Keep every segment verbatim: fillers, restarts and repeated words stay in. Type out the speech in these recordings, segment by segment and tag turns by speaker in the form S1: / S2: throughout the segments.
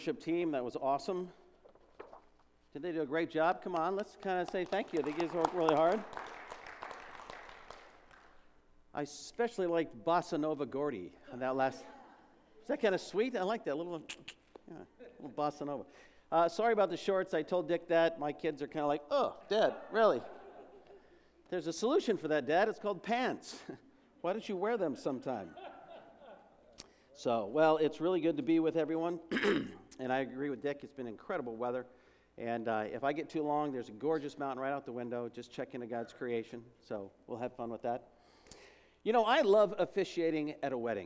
S1: Worship team, that was awesome. Did they do a great job? Come on, let's kind of say thank you. They guys worked really hard. I especially liked Bossa Nova Gordy on that last. Is that kind of sweet? I like that little, yeah, little Bossa Nova. Uh, sorry about the shorts. I told Dick that. My kids are kind of like, oh, Dad, really? There's a solution for that, Dad. It's called pants. Why don't you wear them sometime? So, well, it's really good to be with everyone. And I agree with Dick. It's been incredible weather. And uh, if I get too long, there's a gorgeous mountain right out the window. Just check into God's creation. So we'll have fun with that. You know, I love officiating at a wedding.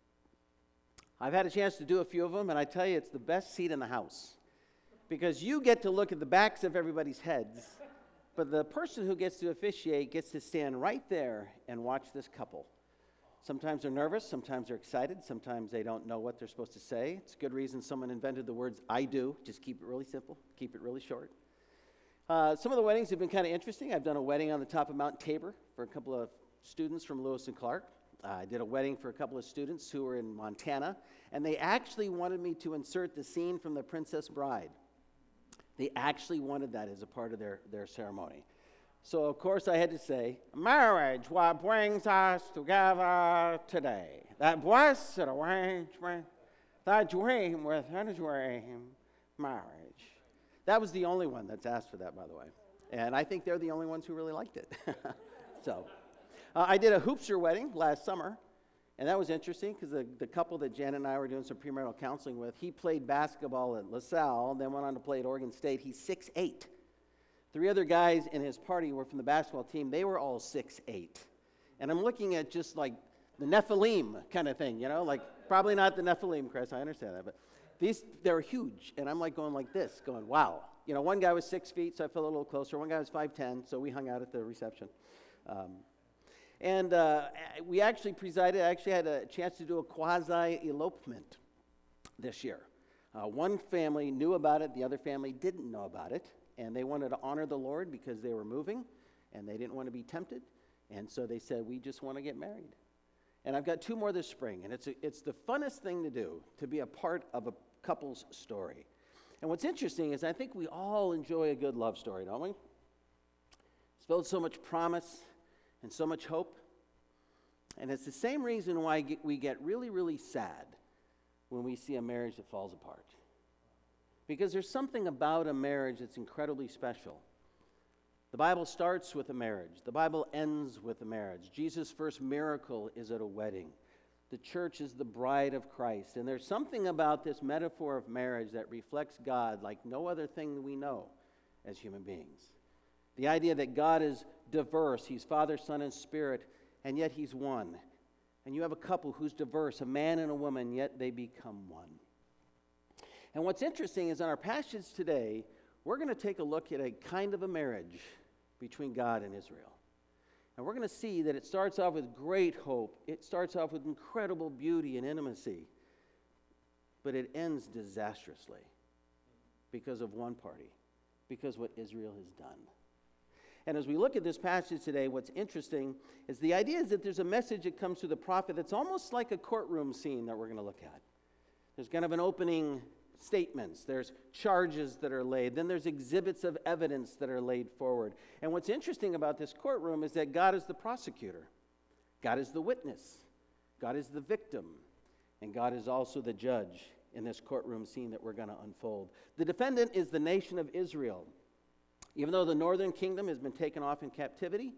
S1: I've had a chance to do a few of them, and I tell you, it's the best seat in the house. Because you get to look at the backs of everybody's heads, but the person who gets to officiate gets to stand right there and watch this couple. Sometimes they're nervous, sometimes they're excited, sometimes they don't know what they're supposed to say. It's a good reason someone invented the words I do. Just keep it really simple, keep it really short. Uh, some of the weddings have been kind of interesting. I've done a wedding on the top of Mount Tabor for a couple of students from Lewis and Clark. Uh, I did a wedding for a couple of students who were in Montana, and they actually wanted me to insert the scene from The Princess Bride. They actually wanted that as a part of their, their ceremony. So, of course, I had to say, marriage, what brings us together today. That blessed arrangement, that dream within a dream, marriage. That was the only one that's asked for that, by the way. And I think they're the only ones who really liked it. so, uh, I did a Hoopster wedding last summer, and that was interesting because the, the couple that Jan and I were doing some premarital counseling with, he played basketball at LaSalle, then went on to play at Oregon State. He's six eight. Three other guys in his party were from the basketball team. They were all six eight. And I'm looking at just like the Nephilim kind of thing, you know, like probably not the Nephilim, Chris, I understand that, but these, they're huge. And I'm like going like this, going, wow. You know, one guy was six feet, so I felt a little closer. One guy was five ten, so we hung out at the reception. Um, and uh, we actually presided, I actually had a chance to do a quasi-elopement this year. Uh, one family knew about it, the other family didn't know about it. And they wanted to honor the Lord because they were moving, and they didn't want to be tempted. And so they said, we just want to get married. And I've got two more this spring, and it's a, it's the funnest thing to do, to be a part of a couple's story. And what's interesting is I think we all enjoy a good love story, don't we? It's filled with so much promise and so much hope. And it's the same reason why we get really, really sad when we see a marriage that falls apart. Because there's something about a marriage that's incredibly special. The Bible starts with a marriage. The Bible ends with a marriage. Jesus' first miracle is at a wedding. The church is the bride of Christ. And there's something about this metaphor of marriage that reflects God like no other thing we know as human beings. The idea that God is diverse. He's Father, Son, and Spirit, and yet He's one. And you have a couple who's diverse, a man and a woman, yet they become one. And what's interesting is in our passage today, we're going to take a look at a kind of a marriage between God and Israel. And we're going to see that it starts off with great hope. It starts off with incredible beauty and intimacy. But it ends disastrously because of one party, because what Israel has done. And as we look at this passage today, what's interesting is the idea is that there's a message that comes through the prophet that's almost like a courtroom scene that we're going to look at. There's kind of an opening statements, there's charges that are laid, then there's exhibits of evidence that are laid forward. And what's interesting about this courtroom is that God is the prosecutor, God is the witness, God is the victim, and God is also the judge in this courtroom scene that we're going to unfold. The defendant is the nation of Israel. Even though the northern kingdom has been taken off in captivity,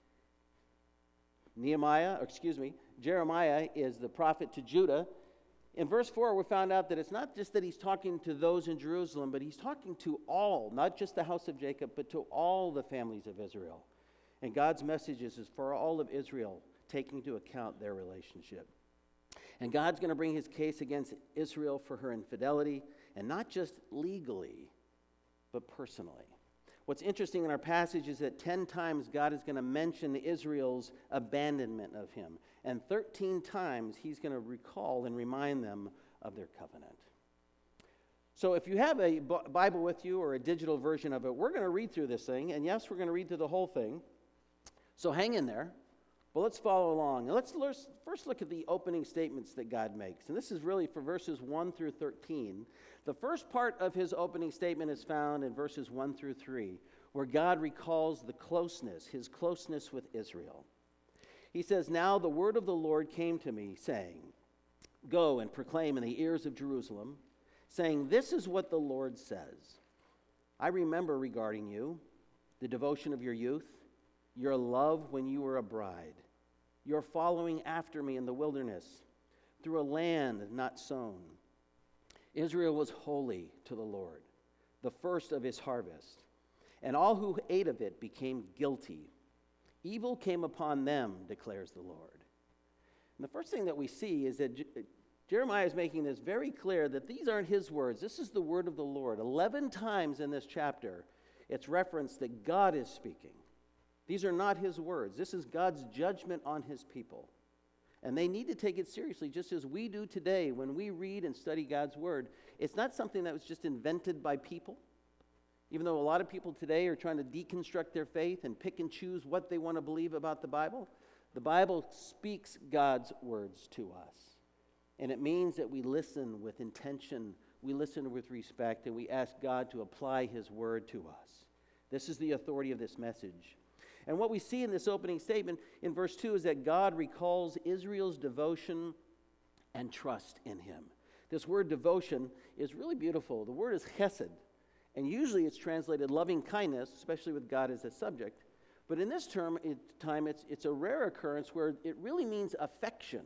S1: Nehemiah, or excuse me, Jeremiah is the prophet to Judah. In verse four, we found out that it's not just that he's talking to those in Jerusalem, but he's talking to all, not just the house of Jacob, but to all the families of Israel. And God's message is for all of Israel, taking into account their relationship. And God's going to bring his case against Israel for her infidelity, and not just legally, but personally. What's interesting in our passage is that ten times God is going to mention Israel's abandonment of him. And thirteen times he's going to recall and remind them of their covenant. So if you have a Bible with you or a digital version of it, we're going to read through this thing. And yes, we're going to read through the whole thing. So hang in there. But let's follow along. And let's first look at the opening statements that God makes. And this is really for verses one through thirteen. The first part of his opening statement is found in verses one through three, where God recalls the closeness, his closeness with Israel. He says, "Now the word of the Lord came to me, saying, Go and proclaim in the ears of Jerusalem, saying, This is what the Lord says. I remember regarding you the devotion of your youth, your love when you were a bride, your following after me in the wilderness, through a land not sown. Israel was holy to the Lord, the first of his harvest, and all who ate of it became guilty. Evil came upon them, declares the Lord." And the first thing that we see is that Je- Jeremiah is making this very clear that these aren't his words. This is the word of the Lord. Eleven times in this chapter, it's referenced that God is speaking. These are not his words. This is God's judgment on his people. And they need to take it seriously, just as we do today when we read and study God's word. It's not something that was just invented by people. Even though a lot of people today are trying to deconstruct their faith and pick and choose what they want to believe about the Bible, the Bible speaks God's words to us. And it means that we listen with intention, we listen with respect, and we ask God to apply his word to us. This is the authority of this message. And what we see in this opening statement in verse two is that God recalls Israel's devotion and trust in him. This word devotion is really beautiful. The word is chesed, and usually it's translated loving kindness, especially with God as a subject. But in this term, it, time, it's, it's a rare occurrence where it really means affection.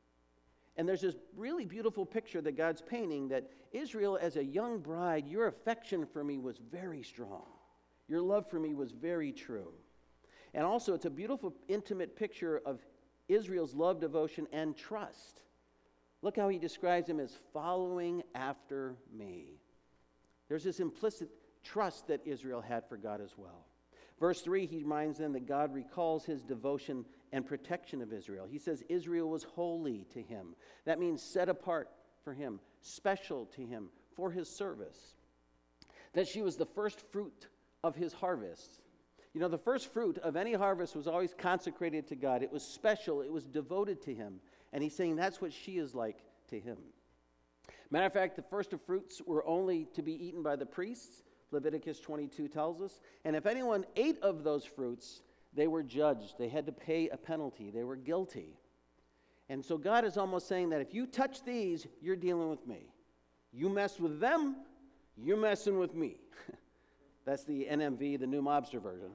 S1: And there's this really beautiful picture that God's painting that Israel, as a young bride, your affection for me was very strong. Your love for me was very true. And also, it's a beautiful, intimate picture of Israel's love, devotion, and trust. Look how he describes him as following after me. There's this implicit trust that Israel had for God as well. Verse three, he reminds them that God recalls his devotion and protection of Israel. He says Israel was holy to him. That means set apart for him, special to him, for his service. That she was the first fruit of his harvest. You know, the first fruit of any harvest was always consecrated to God. It was special. It was devoted to him. And he's saying that's what she is like to him. Matter of fact, the first of fruits were only to be eaten by the priests. Leviticus twenty-two tells us. And if anyone ate of those fruits, they were judged. They had to pay a penalty. They were guilty. And so God is almost saying that if you touch these, you're dealing with me. You mess with them, you're messing with me. That's the N M V, the New Mobster version.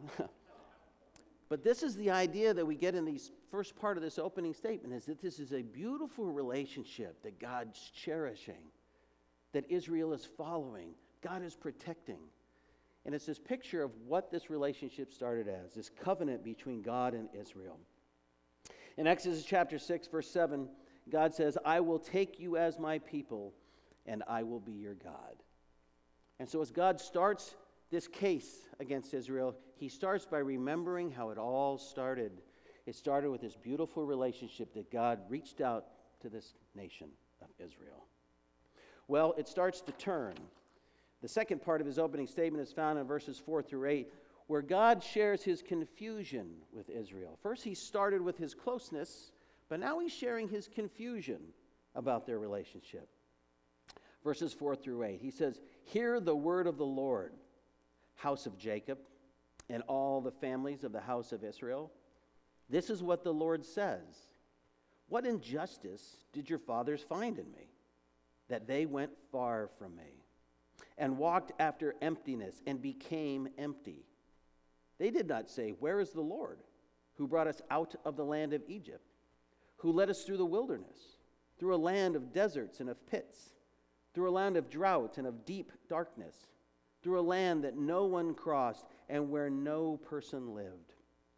S1: But this is the idea that we get in the first part of this opening statement, is that this is a beautiful relationship that God's cherishing, that Israel is following, God is protecting. And it's this picture of what this relationship started as, this covenant between God and Israel. In Exodus chapter six, verse seven, God says, "I will take you as my people, and I will be your God." And so as God starts this case against Israel, he starts by remembering how it all started. It started with this beautiful relationship that God reached out to this nation of Israel. Well, it starts to turn. The second part of his opening statement is found in verses four through eight, where God shares his confusion with Israel. First, he started with his closeness, but now he's sharing his confusion about their relationship. Verses four through eight, he says, "Hear the word of the Lord, house of Jacob, and all the families of the house of Israel. This is what the Lord says. What injustice did your fathers find in me, that they went far from me, and walked after emptiness, and became empty? They did not say, 'Where is the Lord, who brought us out of the land of Egypt, who led us through the wilderness, through a land of deserts and of pits, through a land of drought and of deep darkness, through a land that no one crossed and where no person lived.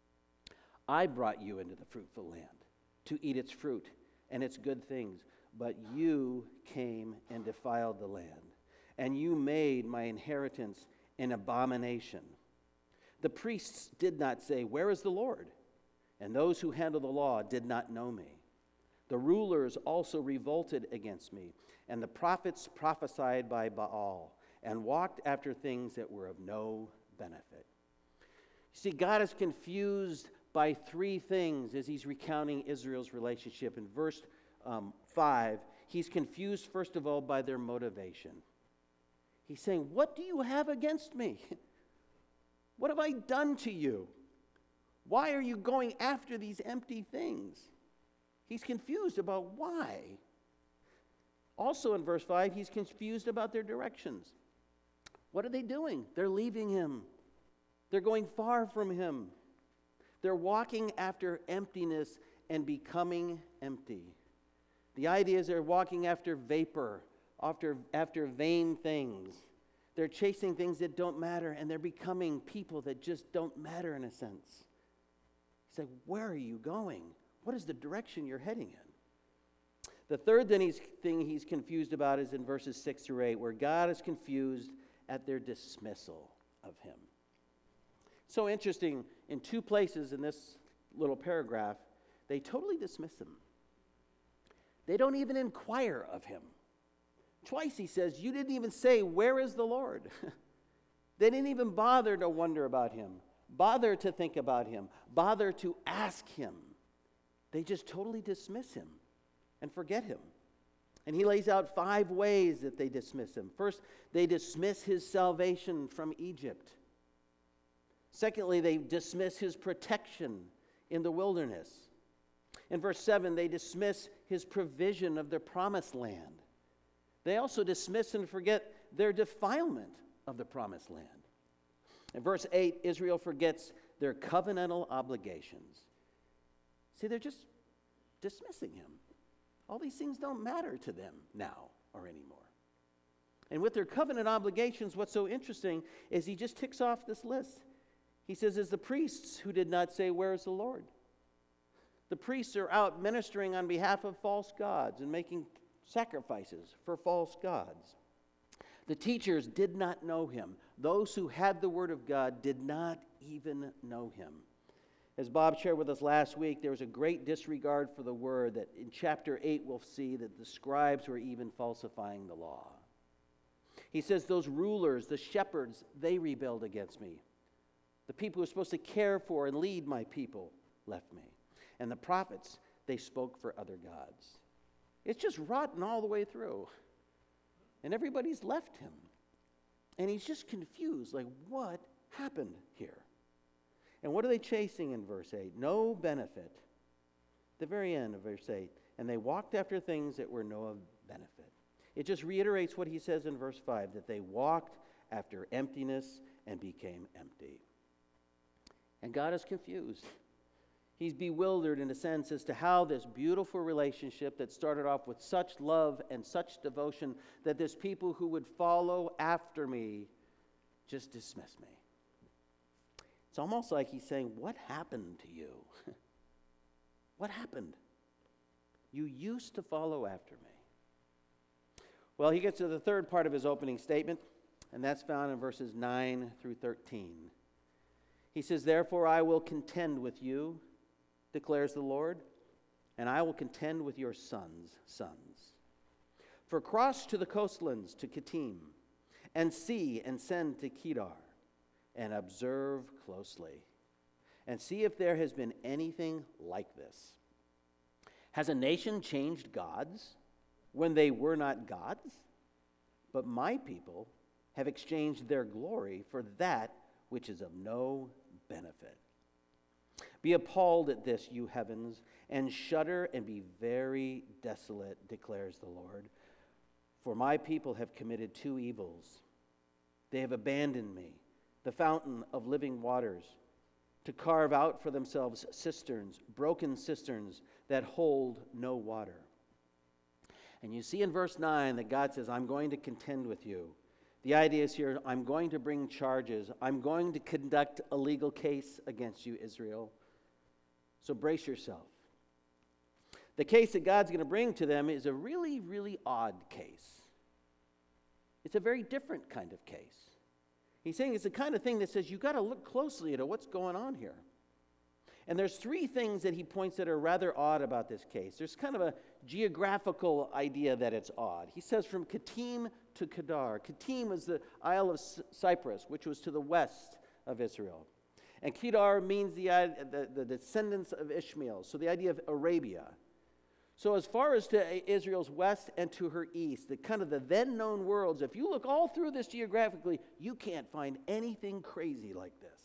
S1: I brought you into the fruitful land to eat its fruit and its good things, but you came and defiled the land, and you made my inheritance an abomination. The priests did not say, 'Where is the Lord?' And those who handle the law did not know me. The rulers also revolted against me, and the prophets prophesied by Baal, and walked after things that were of no benefit." See, God is confused by three things as he's recounting Israel's relationship. In verse um, five, he's confused, first of all, by their motivation. He's saying, what do you have against me? What have I done to you? Why are you going after these empty things? He's confused about why. Also in verse five, he's confused about their directions. What are they doing? They're leaving him. They're going far from him. They're walking after emptiness and becoming empty. The idea is they're walking after vapor, after, after vain things. They're chasing things that don't matter, and they're becoming people that just don't matter in a sense. He's like, where are you going? What is the direction you're heading in? The third thing he's, thing he's confused about is in verses six through eight, where God is confused at their dismissal of him. So interesting, in two places in this little paragraph, they totally dismiss him. They don't even inquire of him. Twice he says, you didn't even say, where is the Lord? They didn't even bother to wonder about him, bother to think about him, bother to ask him. They just totally dismiss him and forget him. And he lays out five ways that they dismiss him. First, they dismiss his salvation from Egypt. Secondly, they dismiss his protection in the wilderness. In verse seven, they dismiss his provision of the promised land. They also dismiss and forget their defilement of the promised land. In verse eight, Israel forgets their covenantal obligations. See, they're just dismissing him. All these things don't matter to them now or anymore. And with their covenant obligations, what's so interesting is he just ticks off this list. He says, it's the priests who did not say, where is the Lord? The priests are out ministering on behalf of false gods and making sacrifices for false gods. The teachers did not know him. Those who had the word of God did not even know him. As Bob shared with us last week, there was a great disregard for the word that in chapter eight we'll see that the scribes were even falsifying the law. He says those rulers, the shepherds, they rebelled against me. The people who were supposed to care for and lead my people left me. And the prophets, they spoke for other gods. It's just rotten all the way through. And everybody's left him. And he's just confused, like, what happened here? And what are they chasing in verse eight? No benefit. The very end of verse eight. And they walked after things that were no benefit. It just reiterates what he says in verse five, that they walked after emptiness and became empty. And God is confused. He's bewildered in a sense as to how this beautiful relationship that started off with such love and such devotion, that this people who would follow after me just dismiss me. It's almost like he's saying, what happened to you? What happened? You used to follow after me. Well, he gets to the third part of his opening statement, and that's found in verses nine through thirteen. He says, therefore I will contend with you, declares the Lord, and I will contend with your sons' sons. For cross to the coastlands, to Kittim, and see and send to Kedar, and observe closely, and see if there has been anything like this. Has a nation changed gods when they were not gods? But my people have exchanged their glory for that which is of no benefit. Be appalled at this, you heavens, and shudder and be very desolate, declares the Lord. For my people have committed two evils. They have abandoned me, the fountain of living waters, to carve out for themselves cisterns, broken cisterns that hold no water. And you see in verse nine that God says, I'm going to contend with you. The idea is here, I'm going to bring charges. I'm going to conduct a legal case against you, Israel. So brace yourself. The case that God's going to bring to them is a really, really odd case. It's a very different kind of case. He's saying it's the kind of thing that says you've got to look closely at what's going on here. And there's three things that he points that are rather odd about this case. There's kind of a geographical idea that it's odd. He says from Kittim to Kedar. Kittim was the Isle of Cyprus, which was to the west of Israel. And Kedar means the, the, the descendants of Ishmael, so the idea of Arabia. So as far as to Israel's west and to her east, the kind of the then known worlds, if you look all through this geographically, you can't find anything crazy like this.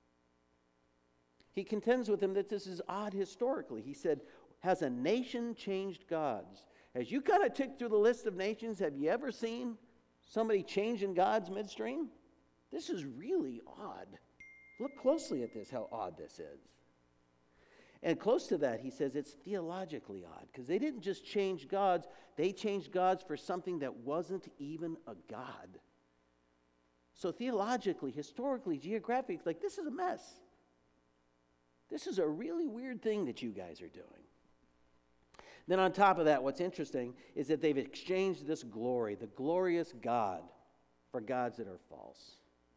S1: He contends with him that this is odd historically. He said, has a nation changed gods? As you kind of tick through the list of nations, have you ever seen somebody changing gods midstream? This is really odd. Look closely at this, how odd this is. And close to that, he says it's theologically odd, because they didn't just change gods, they changed gods for something that wasn't even a god. So theologically, historically, geographically, like this is a mess. This is a really weird thing that you guys are doing. Then on top of that, what's interesting is that they've exchanged this glory, the glorious God, for gods that are false.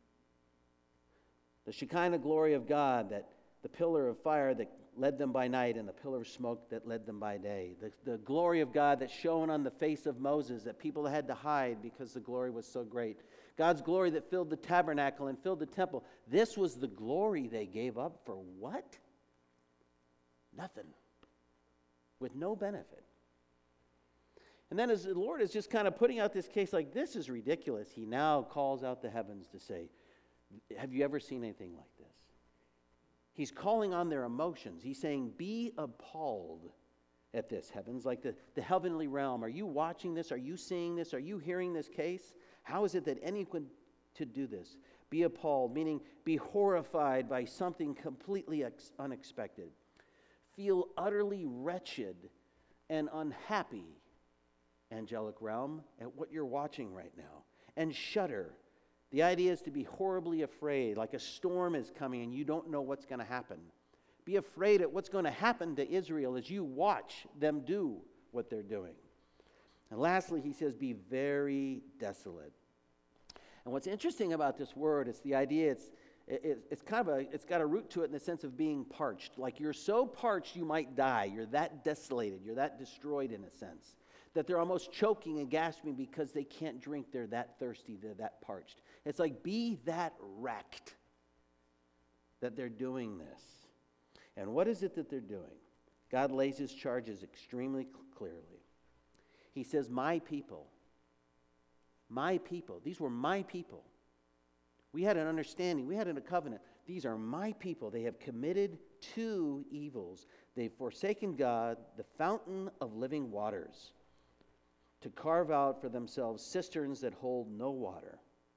S1: The Shekinah glory of God, that the pillar of fire that led them by night and the pillar of smoke that led them by day. The, the glory of God that shone on the face of Moses that people had to hide because the glory was so great. God's glory that filled the tabernacle and filled the temple. This was the glory they gave up for what? Nothing. With no benefit. And then as the Lord is just kind of putting out this case like, this is ridiculous, he now calls out the heavens to say, have you ever seen anything like this? He's calling on their emotions. He's saying, be appalled at this, heavens, like the, the heavenly realm. Are you watching this? Are you seeing this? Are you hearing this case? How is it that anyone could do this? Be appalled, meaning be horrified by something completely ex- unexpected. Feel utterly wretched and unhappy, angelic realm, at what you're watching right now. And shudder. The idea is to be horribly afraid, like a storm is coming and you don't know what's going to happen. Be afraid at what's going to happen to Israel as you watch them do what they're doing. And lastly, he says, be very desolate. And what's interesting about this word is the idea, it's, it, it's kind of a, it's got a root to it in the sense of being parched. Like you're so parched you might die. You're that desolated. You're that destroyed in a sense. That they're almost choking and gasping because they can't drink. They're that thirsty. They're that parched. It's like, be that wrecked that they're doing this. And what is it that they're doing? God lays his charges extremely clearly. He says, my people, my people, these were my people. We had an understanding. We had a covenant. These are my people. They have committed two evils. They've forsaken God, the fountain of living waters, to carve out for themselves cisterns that hold no water.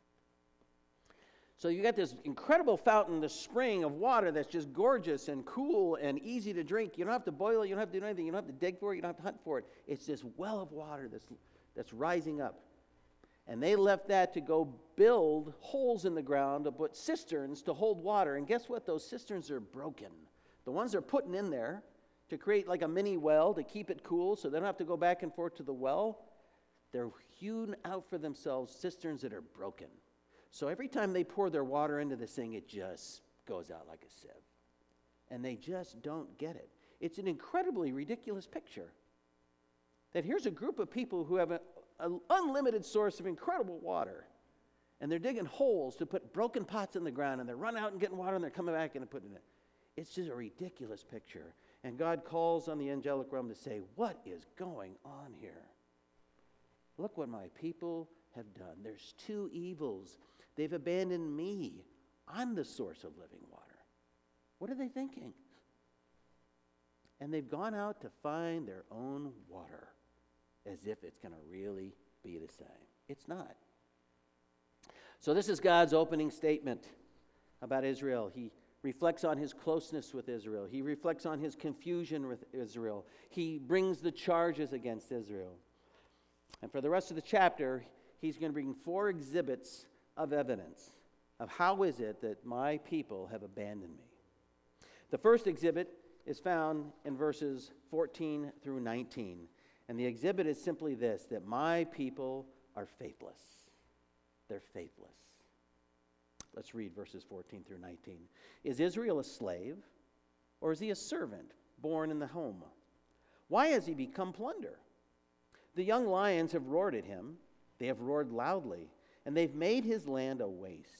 S1: So you got this incredible fountain, this spring of water that's just gorgeous and cool and easy to drink. You don't have to boil it. You don't have to do anything. You don't have to dig for it. You don't have to hunt for it. It's this well of water that's, that's rising up. And they left that to go build holes in the ground to put cisterns to hold water. And guess what? Those cisterns are broken. The ones they're putting in there to create like a mini well to keep it cool so they don't have to go back and forth to the well, they're hewn out for themselves cisterns that are broken. So every time they pour their water into this thing, it just goes out like a sieve. And they just don't get it. It's an incredibly ridiculous picture. That here's a group of people who have an unlimited source of incredible water. And they're digging holes to put broken pots in the ground. And they're running out and getting water and they're coming back and putting it in. It's just a ridiculous picture. And God calls on the angelic realm to say, what is going on here? Look what my people have done. There's two evils. They've abandoned me. I'm the source of living water. What are they thinking? And they've gone out to find their own water as if it's going to really be the same. It's not. So this is God's opening statement about Israel. He reflects on his closeness with Israel. He reflects on his confusion with Israel. He brings the charges against Israel. And for the rest of the chapter, he's going to bring four exhibits of evidence of how is it that my people have abandoned me. The first exhibit is found in verses fourteen through nineteen. And the exhibit is simply this, that my people are faithless. They're faithless. Let's read verses fourteen through nineteen. Is Israel a slave, or is he a servant born in the home? Why has he become plunder? The young lions have roared at him. They have roared loudly, and they've made his land a waste.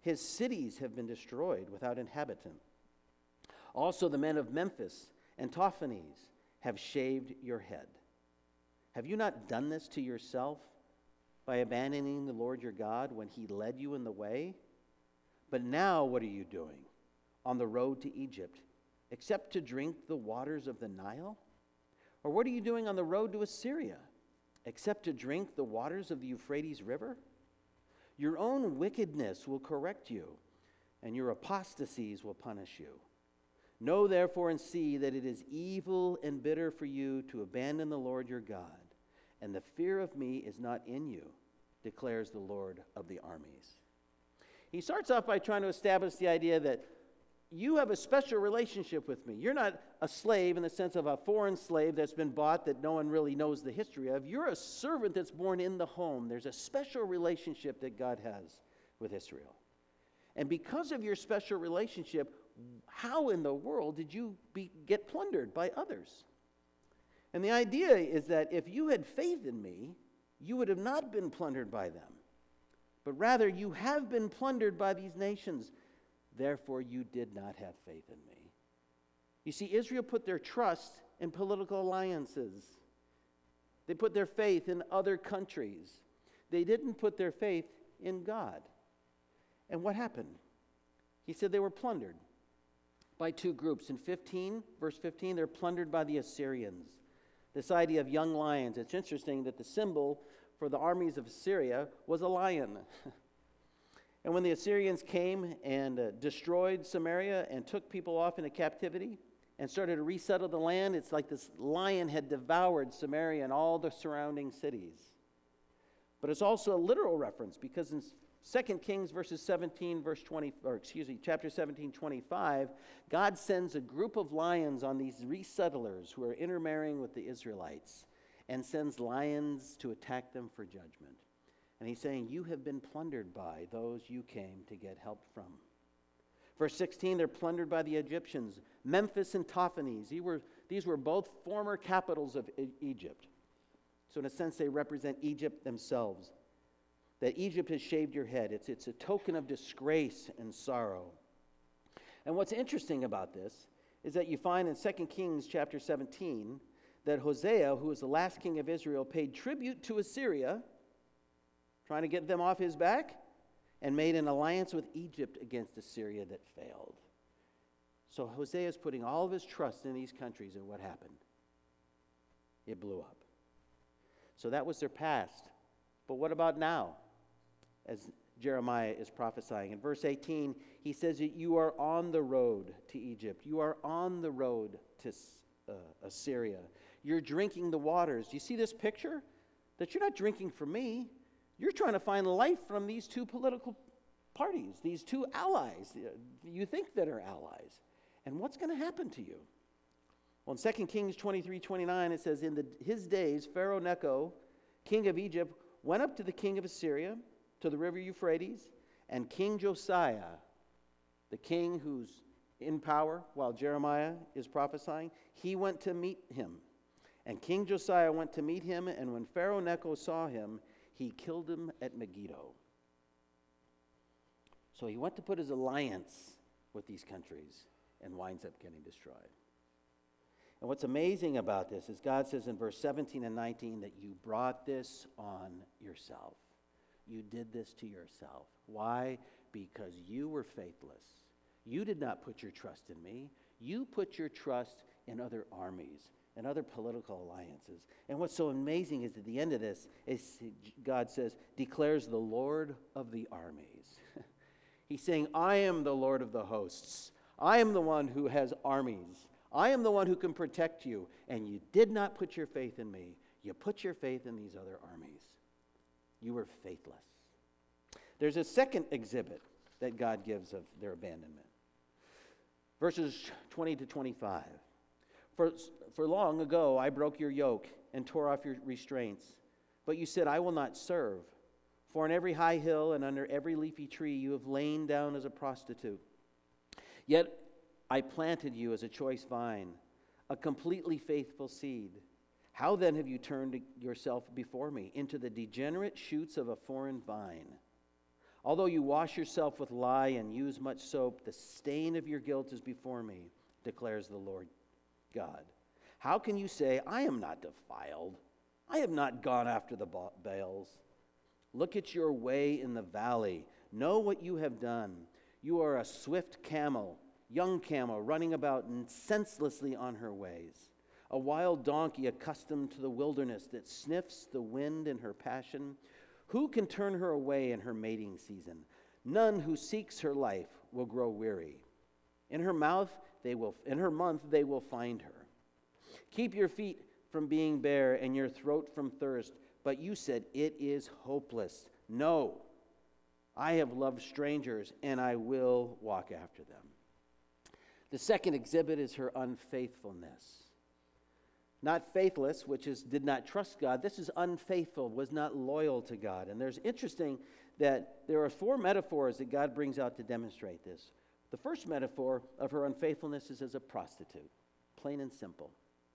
S1: His cities have been destroyed without inhabitant. Also the men of Memphis and Tahpanhes have shaved your head. Have you not done this to yourself by abandoning the Lord your God when he led you in the way? But now what are you doing on the road to Egypt, except to drink the waters of the Nile? Or what are you doing on the road to Assyria, except to drink the waters of the Euphrates River? Your own wickedness will correct you, and your apostasies will punish you. Know therefore and see that it is evil and bitter for you to abandon the Lord your God, and the fear of me is not in you, declares the Lord of the armies. He starts off by trying to establish the idea that you have a special relationship with me. You're not a slave in the sense of a foreign slave that's been bought that no one really knows the history of. You're a servant that's born in the home. There's a special relationship that God has with Israel. And because of your special relationship, how in the world did you be, get plundered by others? And the idea is that if you had faith in me, you would have not been plundered by them. But rather, you have been plundered by these nations. Therefore, you did not have faith in me. You see, Israel put their trust in political alliances. They put their faith in other countries. They didn't put their faith in God. And what happened? He said they were plundered by two groups. In fifteen, verse fifteen, they're plundered by the Assyrians. This idea of young lions. It's interesting that the symbol for the armies of Assyria was a lion. And when the Assyrians came and uh, destroyed Samaria and took people off into captivity and started to resettle the land, it's like this lion had devoured Samaria and all the surrounding cities. But it's also a literal reference, because in Second Kings verses seventeen, verse twenty, or excuse me, chapter seventeen, twenty-five, God sends a group of lions on these resettlers who are intermarrying with the Israelites, and sends lions to attack them for judgment. And he's saying, you have been plundered by those you came to get help from. Verse sixteen, they're plundered by the Egyptians. Memphis and Tahpanhes, these were, these were both former capitals of e- Egypt. So in a sense, they represent Egypt themselves. That Egypt has shaved your head. It's, it's a token of disgrace and sorrow. And what's interesting about this is that you find in Second Kings chapter seventeen that Hosea, who was the last king of Israel, paid tribute to Assyria, trying to get them off his back, and made an alliance with Egypt against Assyria that failed. So Hosea is putting all of his trust in these countries, and what happened? It blew up. So that was their past. But what about now? As Jeremiah is prophesying. In verse eighteen, he says that you are on the road to Egypt. You are on the road to uh, Assyria. You're drinking the waters. Do you see this picture? That you're not drinking from me. You're trying to find life from these two political parties, these two allies you think that are allies. And what's going to happen to you? Well, in Second Kings twenty-three, twenty-nine, it says, in the, his days, Pharaoh Necho, king of Egypt, went up to the king of Assyria, to the river Euphrates, and King Josiah, the king who's in power while Jeremiah is prophesying, he went to meet him. And King Josiah went to meet him, and when Pharaoh Necho saw him, he killed him at Megiddo. So he went to put his alliance with these countries and winds up getting destroyed. And what's amazing about this is God says in verse seventeen and nineteen that you brought this on yourself. You did this to yourself. Why? Because you were faithless. You did not put your trust in me. You put your trust in other armies and other political alliances. And what's so amazing is at the end of this, is God says, declares the Lord of the armies. He's saying, I am the Lord of the hosts. I am the one who has armies. I am the one who can protect you. And you did not put your faith in me. You put your faith in these other armies. You were faithless. There's a second exhibit that God gives of their abandonment. Verses twenty to twenty-five. For, for long ago I broke your yoke and tore off your restraints. But you said, I will not serve. For on every high hill and under every leafy tree you have lain down as a prostitute. Yet I planted you as a choice vine, a completely faithful seed. How then have you turned yourself before me into the degenerate shoots of a foreign vine? Although you wash yourself with lye and use much soap, the stain of your guilt is before me, declares the Lord God. How can you say, I am not defiled? I have not gone after the Baals. Look at your way in the valley. Know what you have done. You are a swift camel, young camel, running about senselessly on her ways. A wild donkey accustomed to the wilderness that sniffs the wind in her passion. Who can turn her away in her mating season? None who seeks her life will grow weary. In her mouth they will in her month they will find her. Keep your feet from being bare and your throat from thirst, but you said it is hopeless. No. I have loved strangers and I will walk after them. The second exhibit is her unfaithfulness. Not faithless, which is did not trust God. This is unfaithful, was not loyal to God. And there's interesting that there are four metaphors that God brings out to demonstrate this. The first metaphor of her unfaithfulness is as a prostitute, plain and simple.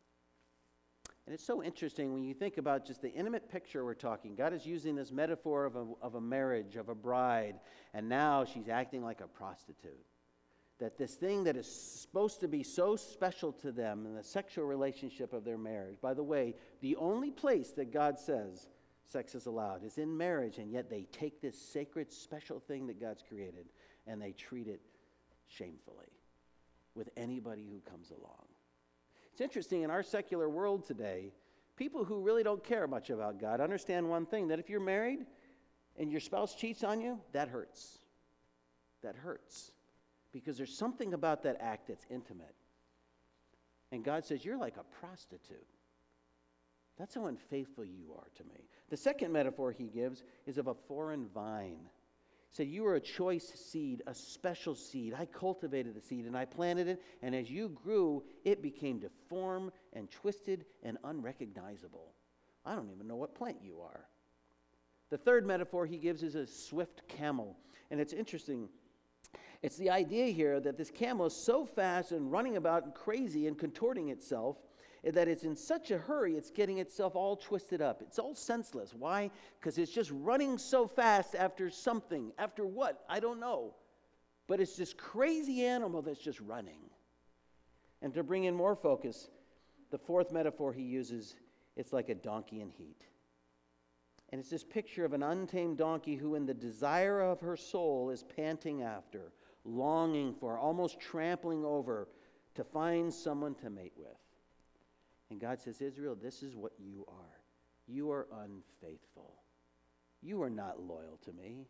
S1: And it's so interesting when you think about just the intimate picture we're talking. God is using this metaphor of a, of a marriage, of a bride, and now she's acting like a prostitute. That this thing that is supposed to be so special to them in the sexual relationship of their marriage. By the way, the only place that God says sex is allowed is in marriage, and yet they take this sacred, special thing that God's created and they treat it shamefully with anybody who comes along. It's interesting, in our secular world today, people who really don't care much about God understand one thing, that if you're married and your spouse cheats on you, that hurts. That hurts. Because there's something about that act that's intimate. And God says, you're like a prostitute. That's how unfaithful you are to me. The second metaphor he gives is of a foreign vine. He said, you are a choice seed, a special seed. I cultivated the seed and I planted it, and as you grew, it became deformed and twisted and unrecognizable. I don't even know what plant you are. The third metaphor he gives is a swift camel. And it's interesting. It's the idea here that this camel is so fast and running about and crazy and contorting itself that it's in such a hurry, it's getting itself all twisted up. It's all senseless. Why? Because it's just running so fast after something. After what? I don't know. But it's this crazy animal that's just running. And to bring in more focus, the fourth metaphor he uses, it's like a donkey in heat. And it's this picture of an untamed donkey who in the desire of her soul is panting after, longing for, almost trampling over to find someone to mate with. And God says, Israel, this is what you are. You are unfaithful. You are not loyal to me.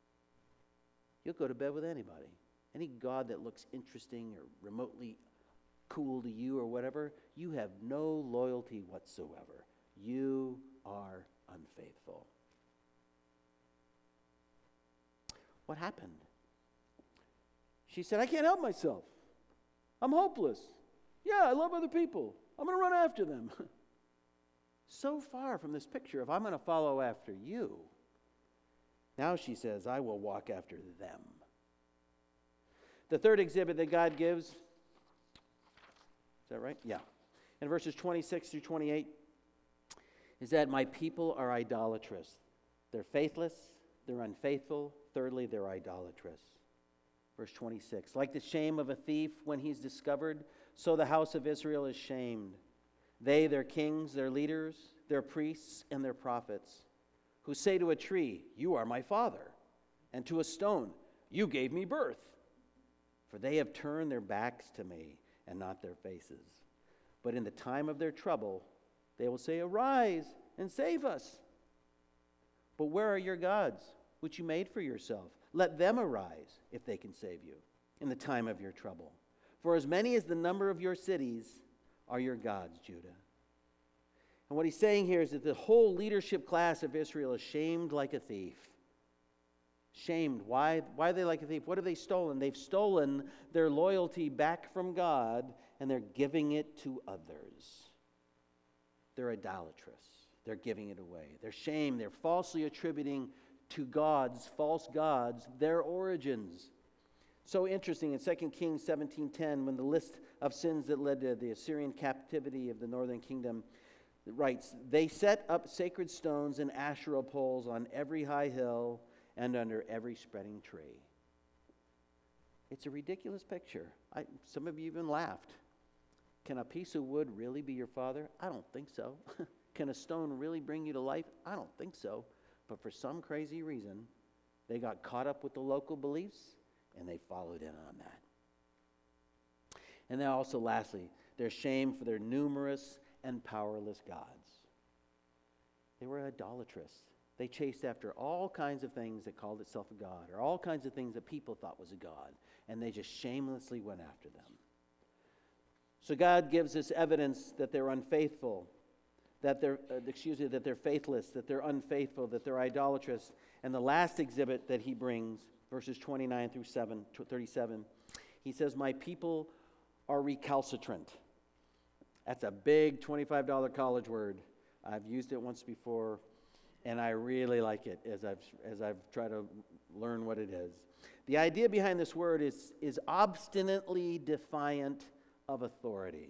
S1: You'll go to bed with anybody. Any god that looks interesting or remotely cool to you or whatever, you have no loyalty whatsoever. You are unfaithful. What happened? She said, I can't help myself. I'm hopeless. Yeah, I love other people. I'm going to run after them. So far from this picture of I'm going to follow after you. Now she says, I will walk after them. The third exhibit that God gives, is that right? Yeah. In verses twenty-six through twenty-eight, is that my people are idolatrous. They're faithless, they're unfaithful. Thirdly, they're idolatrous. Verse twenty-six, like the shame of a thief when he's discovered, so the house of Israel is shamed. They, their kings, their leaders, their priests, and their prophets, who say to a tree, you are my father, and to a stone, you gave me birth. For they have turned their backs to me and not their faces. But in the time of their trouble, they will say, arise and save us. But where are your gods, which you made for yourself? Let them arise if they can save you in the time of your trouble. For as many as the number of your cities are your gods, Judah. And what he's saying here is that the whole leadership class of Israel is shamed like a thief. Shamed. Why? Why are they like a thief? What have they stolen? They've stolen their loyalty back from God, and they're giving it to others. They're idolatrous. They're giving it away. They're shamed. They're falsely attributing to gods, false gods, their origins. So interesting in Second Kings seventeen ten, when the list of sins that led to the Assyrian captivity of the northern kingdom, it writes, they set up sacred stones and Asherah poles on every high hill and under every spreading tree. It's a ridiculous picture. I, some of you even laughed. Can a piece of wood really be your father? I don't think so. Can a stone really bring you to life? I don't think so. But for some crazy reason, they got caught up with the local beliefs, and they followed in on that. And then also, lastly, they're shamed for their numerous and powerless gods. They were idolatrous. They chased after all kinds of things that called itself a god, or all kinds of things that people thought was a god, and they just shamelessly went after them. So God gives us evidence that they're unfaithful, that they're, uh, excuse me, that they're faithless, that they're unfaithful, that they're idolatrous. And the last exhibit that he brings, verses twenty-nine through thirty-seven, he says, my people are recalcitrant. That's a big twenty-five dollars college word. I've used it once before, and I really like it as I've, as I've tried to learn what it is. The idea behind this word is, is obstinately defiant of authority.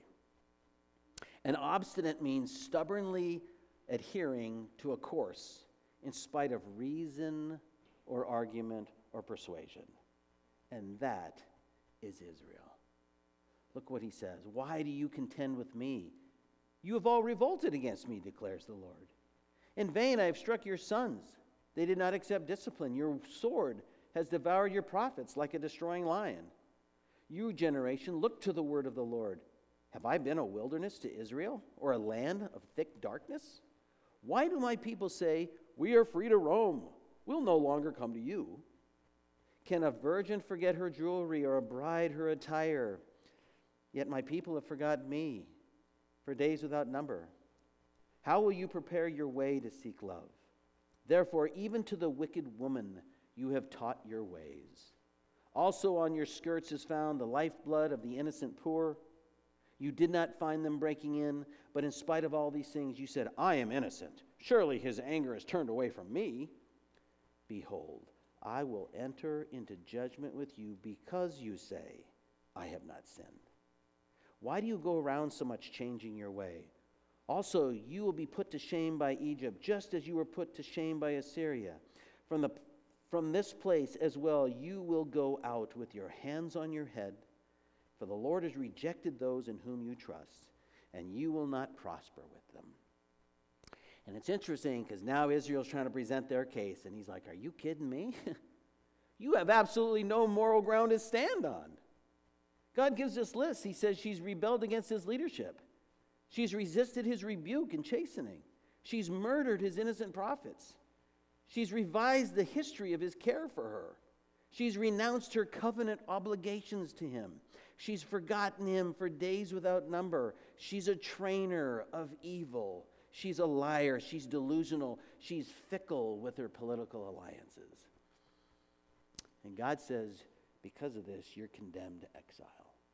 S1: And obstinate means stubbornly adhering to a course in spite of reason or argument or persuasion. And that is Israel. Look what he says. Why do you contend with me? You have all revolted against me, declares the Lord. In vain I have struck your sons. They did not accept discipline. Your sword has devoured your prophets like a destroying lion. You, generation, look to the word of the Lord. Have I been a wilderness to Israel, or a land of thick darkness? Why do my people say, we are free to roam? We'll no longer come to you. Can a virgin forget her jewelry, or a bride her attire? Yet my people have forgotten me for days without number. How will you prepare your way to seek love? Therefore, even to the wicked woman you have taught your ways. Also on your skirts is found the lifeblood of the innocent poor. You did not find them breaking in, but in spite of all these things, you said, I am innocent. Surely his anger has turned away from me. Behold, I will enter into judgment with you because you say, I have not sinned. Why do you go around so much changing your way? Also, you will be put to shame by Egypt, just as you were put to shame by Assyria. From the From this place as well you will go out with your hands on your head, for the Lord has rejected those in whom you trust, and you will not prosper with them. And it's interesting because now Israel's trying to present their case, and he's like, are you kidding me? You have absolutely no moral ground to stand on. God gives this list. He says she's rebelled against his leadership. She's resisted his rebuke and chastening. She's murdered his innocent prophets. She's revised the history of his care for her. She's renounced her covenant obligations to him. She's forgotten him for days without number. She's a trainer of evil. She's a liar. She's delusional. She's fickle with her political alliances. And God says, because of this, you're condemned to exile.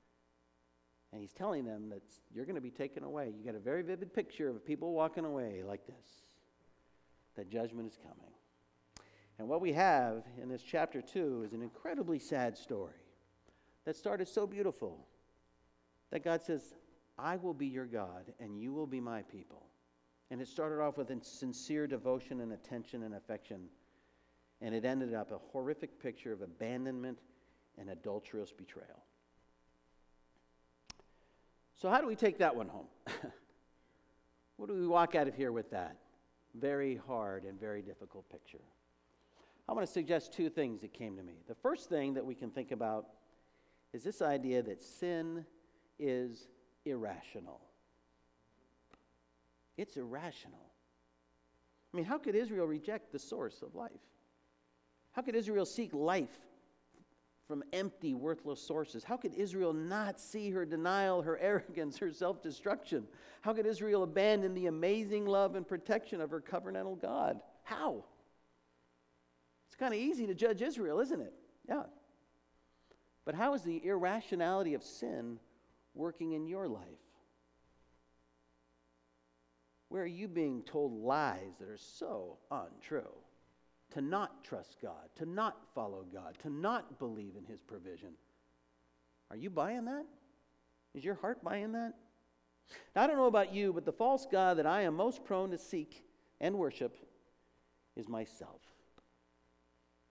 S1: And he's telling them that you're going to be taken away. You get a very vivid picture of people walking away like this. That judgment is coming. And what we have in this chapter two is an incredibly sad story that started so beautiful that God says, I will be your God and you will be my people. And it started off with a sincere devotion and attention and affection. And it ended up a horrific picture of abandonment and adulterous betrayal. So how do we take that one home? What do we walk out of here with that? Very hard and very difficult picture. I want to suggest two things that came to me. The first thing that we can think about is this idea that sin is irrational. It's irrational. I mean, how could Israel reject the source of life? How could Israel seek life from empty, worthless sources? How could Israel not see her denial, her arrogance, her self-destruction? How could Israel abandon the amazing love and protection of her covenantal God? How? It's kind of easy to judge Israel, isn't it? Yeah. But how is the irrationality of sin working in your life? Where are you being told lies that are so untrue? To not trust God, to not follow God, to not believe in his provision. Are you buying that? Is your heart buying that? Now, I don't know about you, but the false god that I am most prone to seek and worship is myself.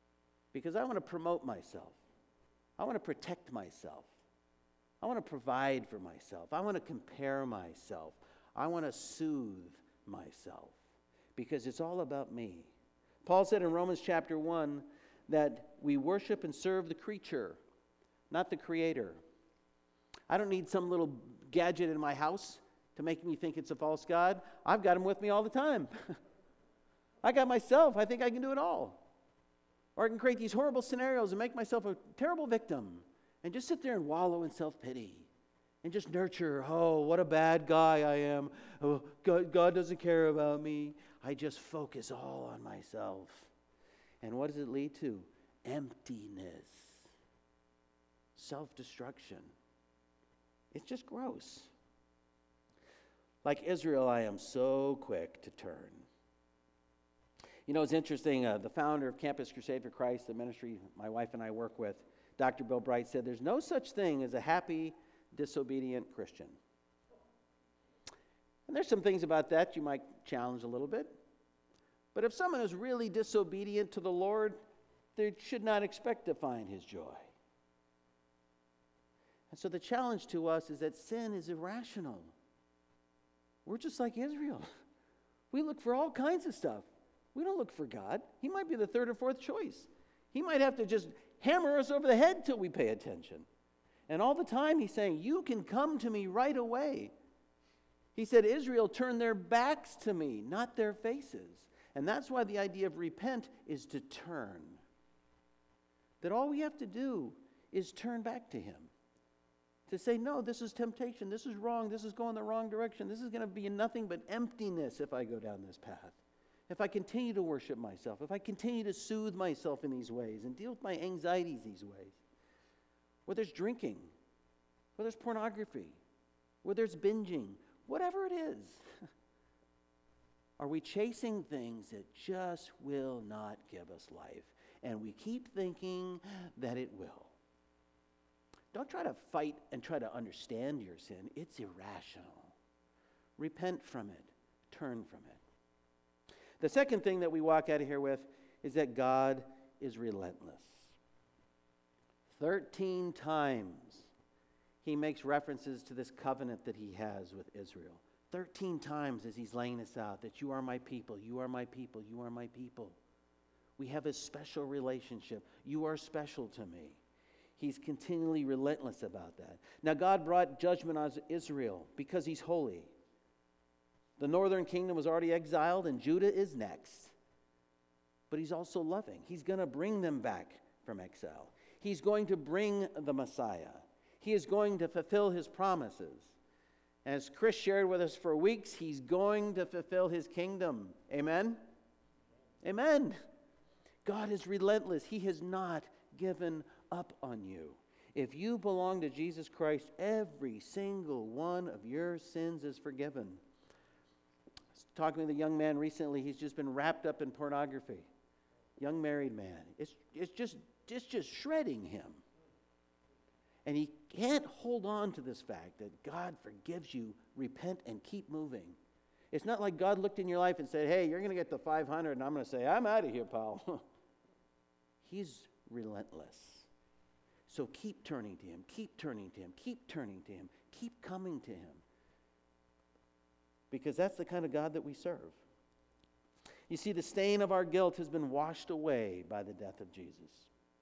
S1: because I want to promote myself. I want to protect myself. I want to provide for myself. I want to compare myself. I want to soothe myself because it's all about me. Paul said in Romans chapter one that we worship and serve the creature, not the Creator. I don't need some little gadget in my house to make me think it's a false god. I've got him with me all the time. I got myself. I think I can do it all. Or I can create these horrible scenarios and make myself a terrible victim and just sit there and wallow in self-pity and just nurture, oh, what a bad guy I am. Oh, God, God doesn't care about me. I just focus all on myself. And what does it lead to? Emptiness. Self-destruction. It's just gross. Like Israel, I am so quick to turn. You know, it's interesting. Uh, the founder of Campus Crusade for Christ, the ministry my wife and I work with, Doctor Bill Bright, said there's no such thing as a happy, disobedient Christian. And there's some things about that you might challenge a little bit. But if someone is really disobedient to the Lord, they should not expect to find his joy. And so the challenge to us is that sin is irrational. We're just like Israel. We look for all kinds of stuff. We don't look for God. He might be the third or fourth choice. He might have to just hammer us over the head till we pay attention. And all the time he's saying, you can come to me right away. He said, Israel turned their backs to me, not their faces. And that's why the idea of repent is to turn. That all we have to do is turn back to him. To say, no, this is temptation, this is wrong, this is going the wrong direction, this is going to be nothing but emptiness if I go down this path. If I continue to worship myself, if I continue to soothe myself in these ways and deal with my anxieties these ways. Whether it's drinking, whether it's pornography, whether it's binging, whatever it is. Are we chasing things that just will not give us life? And we keep thinking that it will. Don't try to fight and try to understand your sin. It's irrational. Repent from it. Turn from it. The second thing that we walk out of here with is that God is relentless. Thirteen times he makes references to this covenant that he has with Israel. Thirteen times as he's laying this out, that you are my people, you are my people, you are my people. We have a special relationship. You are special to me. He's continually relentless about that. Now, God brought judgment on Israel because he's holy. The northern kingdom was already exiled, and Judah is next. But he's also loving. He's going to bring them back from exile. He's going to bring the Messiah. He is going to fulfill his promises. As Chris shared with us for weeks, he's going to fulfill his kingdom. Amen? Amen. God is relentless. He has not given up on you. If you belong to Jesus Christ, every single one of your sins is forgiven. I was talking with a young man recently. He's just been wrapped up in pornography. Young married man. It's, it's just it's just shredding him. And he can't hold on to this fact that God forgives you. Repent and keep moving. It's not like God looked in your life and said, hey, you're going to get to five hundred, and I'm going to say, I'm out of here, pal. He's relentless. So keep turning to him, keep turning to him, keep turning to him, keep coming to him. Because that's the kind of God that we serve. You see, the stain of our guilt has been washed away by the death of Jesus.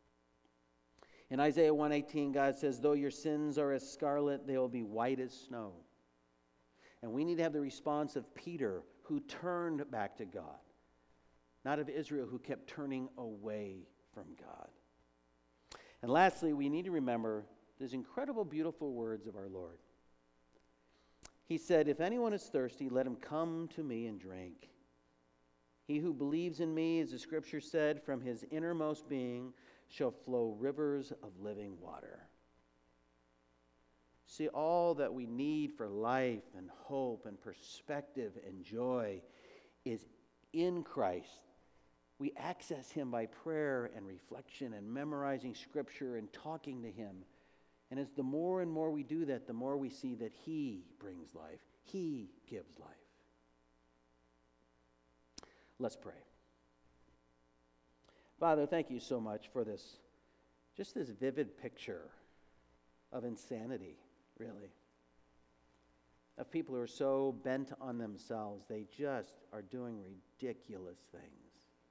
S1: In Isaiah one eighteen, God says, though your sins are as scarlet, they will be white as snow. And we need to have the response of Peter, who turned back to God, not of Israel, who kept turning away from God. And lastly, we need to remember these incredible, beautiful words of our Lord. He said, if anyone is thirsty, let him come to me and drink. He who believes in me, as the scripture said, from his innermost being shall flow rivers of living water. See, all that we need for life and hope and perspective and joy is in Christ. We access him by prayer and reflection and memorizing scripture and talking to him. And as the more and more we do that, the more we see that he brings life. He gives life. Let's pray. Father, thank you so much for this, just this vivid picture of insanity, really. Of people who are so bent on themselves, they just are doing ridiculous things.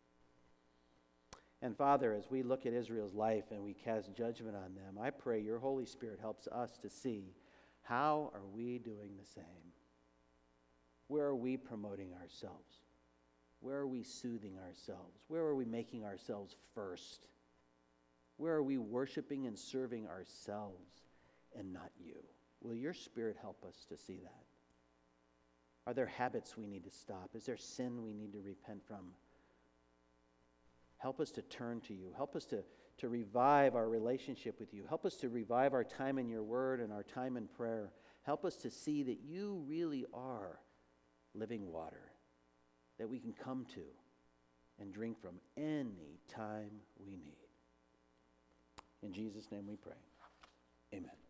S1: And Father, as we look at Israel's life and we cast judgment on them, I pray your Holy Spirit helps us to see, how are we doing the same? Where are we promoting ourselves? Where are we soothing ourselves? Where are we making ourselves first? Where are we worshiping and serving ourselves and not you? Will your Spirit help us to see that? Are there habits we need to stop? Is there sin we need to repent from? Help us to turn to you. Help us to, to revive our relationship with you. Help us to revive our time in your word and our time in prayer. Help us to see that you really are living water that we can come to and drink from any time we need. In Jesus' name we pray. Amen.